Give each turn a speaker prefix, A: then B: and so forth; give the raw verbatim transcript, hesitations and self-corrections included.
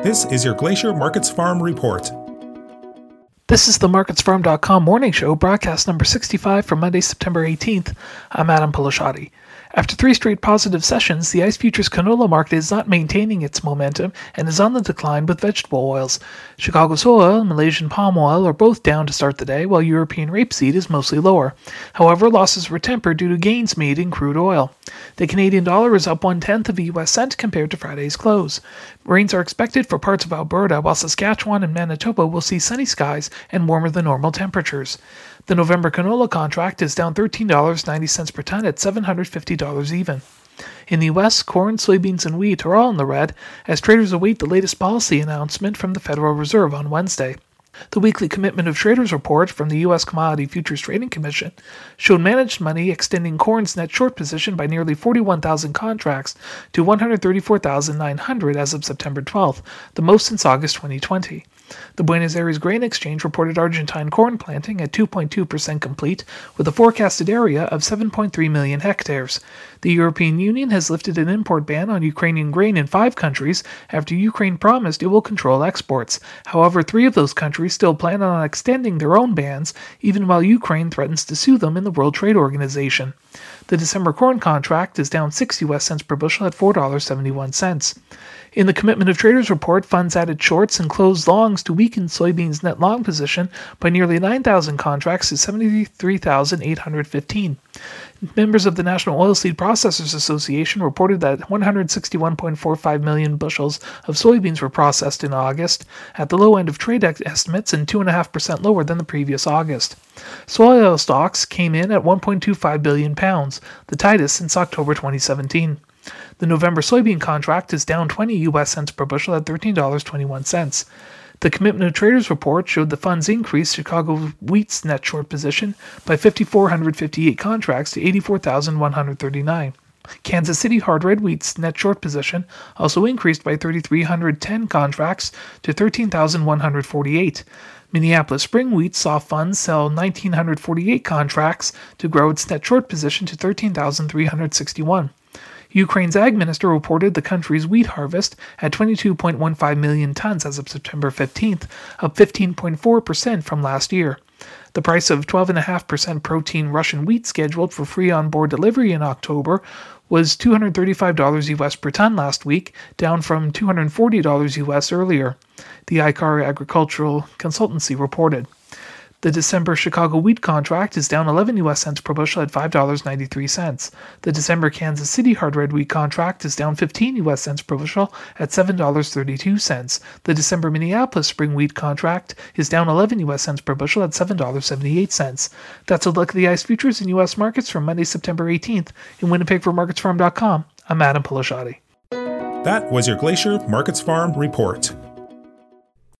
A: This is your Glacier Markets Farm Report.
B: This is the markets farm dot com morning show, broadcast number sixty-five for Monday, September eighteenth. I'm Adam Polishati. After three straight positive sessions, the ICE Futures canola market is not maintaining its momentum and is on the decline with vegetable oils. Chicago soy oil and Malaysian palm oil are both down to start the day, while European rapeseed is mostly lower. However, losses were tempered due to gains made in crude oil. The Canadian dollar is up one-tenth of a U S cent compared to Friday's close. Rains are expected for parts of Alberta, while Saskatchewan and Manitoba will see sunny skies and warmer than normal temperatures. The November canola contract is down thirteen dollars and ninety cents per ton at seven hundred fifty dollars even. In the U S, corn, soybeans, and wheat are all in the red as traders await the latest policy announcement from the Federal Reserve on Wednesday. The weekly Commitment of Traders report from the U S Commodity Futures Trading Commission showed managed money extending corn's net short position by nearly forty-one thousand contracts to one hundred thirty-four thousand nine hundred as of September twelfth, the most since August twenty twenty. The Buenos Aires Grain Exchange reported Argentine corn planting at two point two percent complete, with a forecasted area of seven point three million hectares. The European Union has lifted an import ban on Ukrainian grain in five countries after Ukraine promised it will control exports. However, three of those countries still plan on extending their own bans, even while Ukraine threatens to sue them in the World Trade Organization. The December corn contract is down six U S cents per bushel at four dollars and seventy-one cents. In the Commitment of Traders report, funds added shorts and closed longs to weaken soybeans' net long position by nearly nine thousand contracts to seventy-three thousand eight hundred fifteen. Members of the National Oilseed Processors Association reported that one hundred sixty-one point four five million bushels of soybeans were processed in August, at the low end of trade estimates and two point five percent lower than the previous August. Soy oil stocks came in at one point two five billion pounds, the tightest since October twenty seventeen. The November soybean contract is down twenty U S cents per bushel at thirteen dollars and twenty-one cents. The Commitment of Traders report showed the funds increased Chicago wheat's net short position by five thousand four hundred fifty-eight contracts to eighty-four thousand one hundred thirty-nine. Kansas City hard red wheat's net short position also increased by three thousand three hundred ten contracts to thirteen thousand one hundred forty-eight. Minneapolis spring wheat saw funds sell one thousand nine hundred forty-eight contracts to grow its net short position to thirteen thousand three hundred sixty-one. Ukraine's ag minister reported the country's wheat harvest at twenty-two point one five million tons as of September fifteenth, up fifteen point four percent from last year. The price of twelve point five percent protein Russian wheat scheduled for free on-board delivery in October was two hundred thirty-five dollars U S per ton last week, down from two hundred forty dollars U S earlier, the I C A R Agricultural Consultancy reported. The December Chicago wheat contract is down eleven U S cents per bushel at five dollars and ninety-three cents. The December Kansas City hard red wheat contract is down fifteen U S cents per bushel at seven dollars and thirty-two cents. The December Minneapolis spring wheat contract is down eleven U S cents per bushel at seven dollars and seventy-eight cents. That's a look at the ICE futures and U S markets from Monday, September eighteenth. In Winnipeg for markets farm dot com, I'm Adam Polishati.
A: That was your Glacier Markets Farm Report.